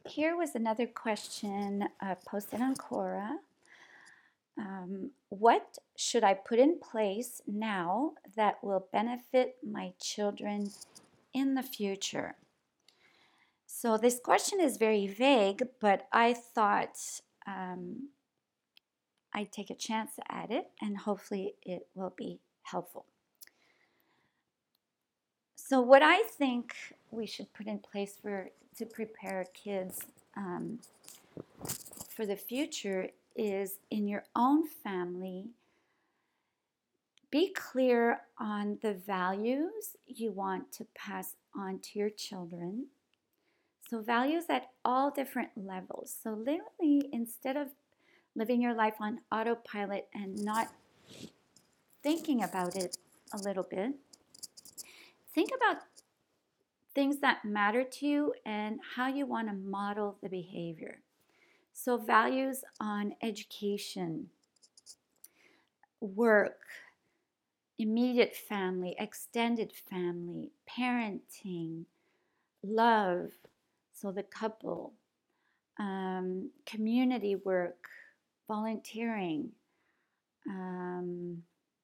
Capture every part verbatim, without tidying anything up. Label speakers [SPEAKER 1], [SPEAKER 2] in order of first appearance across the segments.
[SPEAKER 1] Here was another question uh, posted on Quora. Um, what should I put in place now that will benefit my children in the future? So, this question is very vague, but I thought um, I'd take a chance at it and hopefully it will be helpful. So, what I think we should put in place for to prepare kids um, for the future is in your own family, be clear on the values you want to pass on to your children. So, values at all different levels. So, literally, instead of living your life on autopilot and not thinking about it a little bit, think about things that matter to you and how you want to model the behavior. So, values on education, work, immediate family, extended family, parenting, love, so the couple, um, community work, volunteering, um,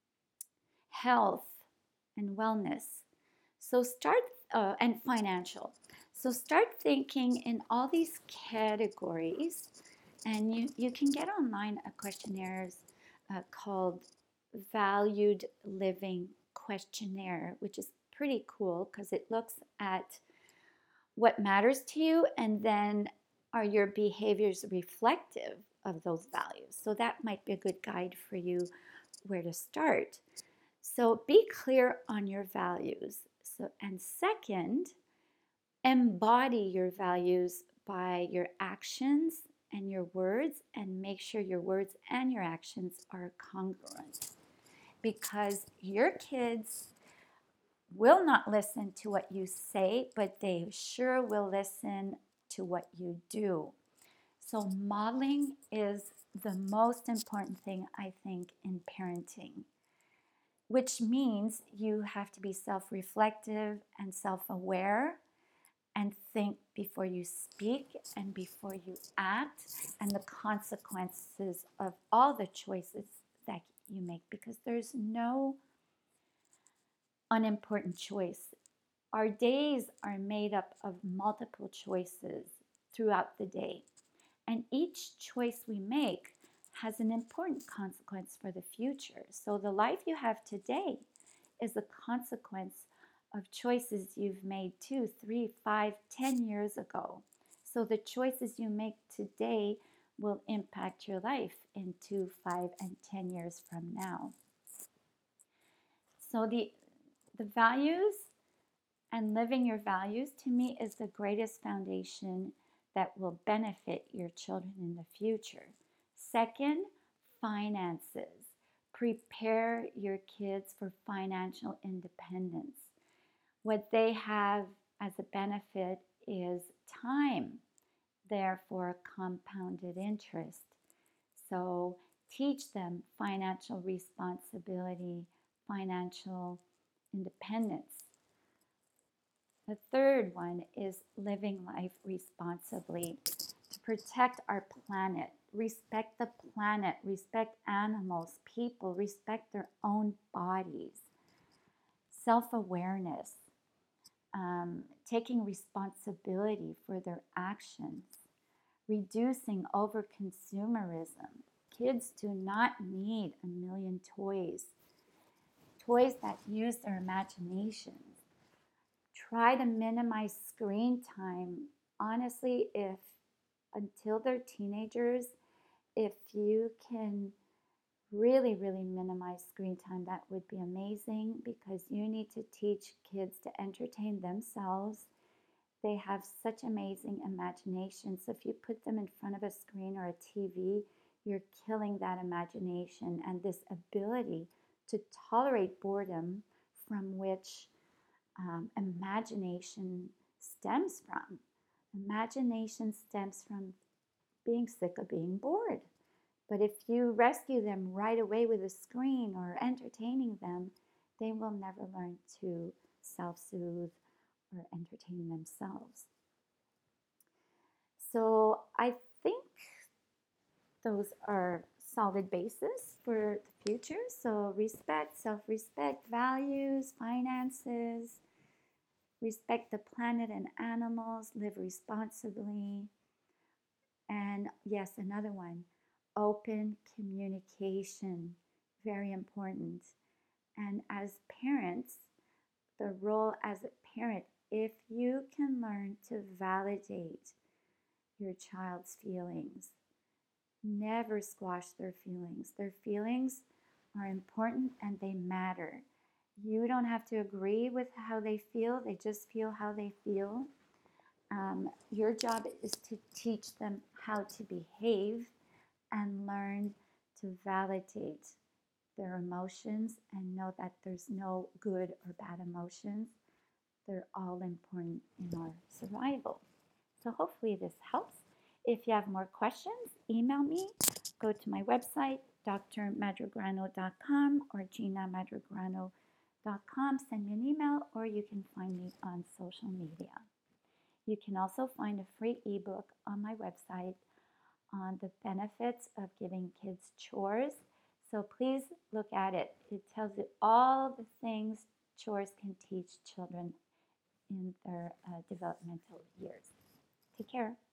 [SPEAKER 1] health, and wellness. So start, uh, and financial. So start thinking in all these categories, and you, you can get online a questionnaires uh, called Valued Living Questionnaire, which is pretty cool because it looks at what matters to you and then are your behaviors reflective of those values. So that might be a good guide for you where to start. So be clear on your values. So, and second, embody your values by your actions and your words, and make sure your words and your actions are congruent, because your kids will not listen to what you say, but they sure will listen to what you do. So modeling is the most important thing, I think, in parenting, which means you have to be self-reflective and self-aware and think before you speak and before you act, and the consequences of all the choices that you make, because there's no unimportant choice. Our days are made up of multiple choices throughout the day, and each choice we make has an important consequence for the future. So the life you have today is a consequence of choices you've made two, three, five, ten years ago. So the choices you make today will impact your life in two, five, and ten years from now. So the the values and living your values, to me, is the greatest foundation that will benefit your children in the future. Second, finances. Prepare your kids for financial independence. What they have as a benefit is time, therefore, compounded interest. So, teach them financial responsibility, financial independence. The third one is living life responsibly, to protect our planet. Respect the planet, respect animals, people, respect their own bodies. Self-awareness, um, taking responsibility for their actions, reducing over-consumerism. Kids do not need a million toys, toys that use their imaginations. Try to minimize screen time. Honestly, if until they're teenagers, if you can really, really minimize screen time, that would be amazing, because you need to teach kids to entertain themselves. They have such amazing imagination. So if you put them in front of a screen or a T V, you're killing that imagination and this ability to tolerate boredom, from which um, imagination stems from. Imagination stems from being sick of being bored. But if you rescue them right away with a screen or entertaining them, they will never learn to self-soothe or entertain themselves. So those are solid basis for the future. So respect, self-respect, values, finances, respect the planet and animals, live responsibly. And yes, another one, open communication, very important. And as parents, the role as a parent, if you can learn to validate your child's feelings, never squash their feelings. Their feelings are important and they matter. You don't have to agree with how they feel, they just feel how they feel. Um, your job is to teach them how to behave and learn to validate their emotions and know that there's no good or bad emotions. They're all important in our survival. So hopefully this helps. If you have more questions, email me. Go to my website, d r madragrano dot com or gina madragrano dot com. Send me an email or you can find me on social media. You can also find a free ebook on my website on the benefits of giving kids chores. So please look at it. It tells you all the things chores can teach children in their uh, developmental years. Take care.